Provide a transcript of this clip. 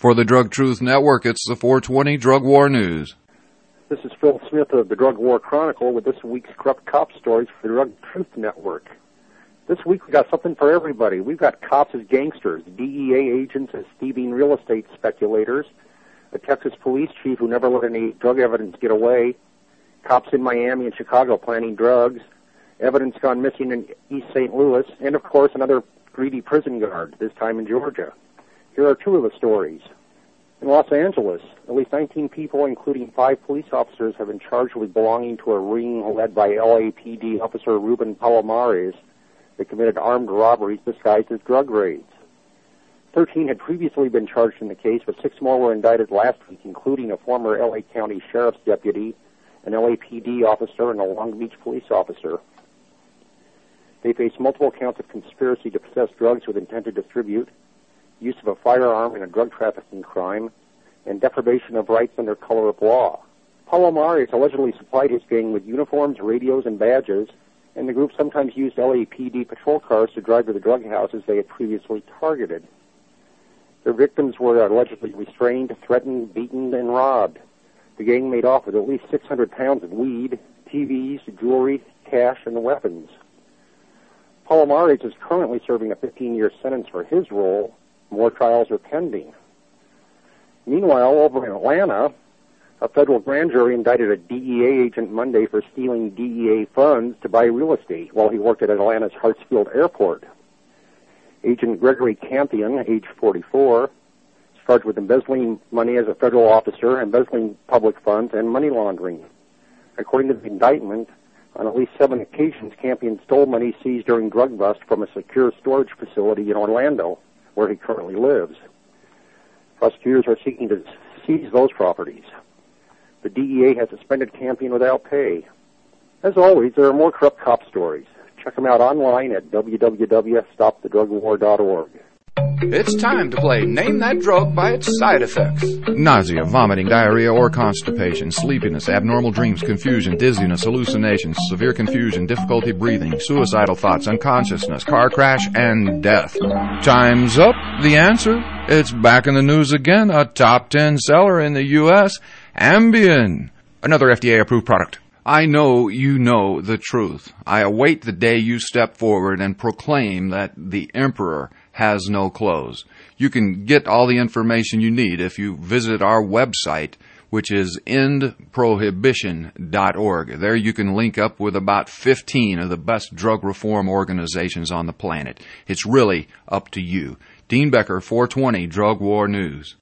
For the Drug Truth Network, it's the 420 Drug War News. This is Phil Smith of the Drug War Chronicle with this week's Corrupt Cop Stories for the Drug Truth Network. This week we got something for everybody. We've got cops as gangsters, DEA agents as thieving real estate speculators, a Texas police chief who never let any drug evidence get away, cops in Miami and Chicago planting drugs, evidence gone missing in East St. Louis, and of course another greedy prison guard, this time in Georgia. Here are two of the stories. In Los Angeles, at least 19 people, including 5 police officers, have been charged with belonging to a ring led by LAPD officer Ruben Palomares that committed armed robberies disguised as drug raids. 13 had previously been charged in the case, but 6 more were indicted last week, including a former L.A. County Sheriff's deputy, an LAPD officer, and a Long Beach police officer. They face multiple counts of conspiracy to possess drugs with intent to distribute, use of a firearm in a drug trafficking crime, and deprivation of rights under color of law. Palomares allegedly supplied his gang with uniforms, radios, and badges, and the group sometimes used LAPD patrol cars to drive to the drug houses they had previously targeted. Their victims were allegedly restrained, threatened, beaten, and robbed. The gang made off with at least 600 pounds of weed, TVs, jewelry, cash, and weapons. Palomares is currently serving a 15-year sentence for his role. More trials are pending. Meanwhile, over in Atlanta, a federal grand jury indicted a DEA agent Monday for stealing DEA funds to buy real estate while he worked at Atlanta's Hartsfield Airport. Agent Gregory Campion, age 44, is charged with embezzling money as a federal officer, embezzling public funds, and money laundering. According to the indictment, on at least 7 occasions, Campion stole money seized during drug bust from a secure storage facility in Orlando, where he currently lives. Prosecutors are seeking to seize those properties. The DEA has suspended Campion without pay. As always, there are more corrupt cop stories. Check them out online at www.stopthedrugwar.org. It's time to play Name That Drug by its side effects. Nausea, vomiting, diarrhea, or constipation, sleepiness, abnormal dreams, confusion, dizziness, hallucinations, severe confusion, difficulty breathing, suicidal thoughts, unconsciousness, car crash, and death. Time's up. The answer? It's back in the news again. A top 10 seller in the U.S., Ambien, another FDA-approved product. I know you know the truth. I await the day you step forward and proclaim that the emperor has no clothes. You can get all the information you need if you visit our website, which is endprohibition.org. There you can link up with about 15 of the best drug reform organizations on the planet. It's really up to you. Dean Becker, 420 Drug War News.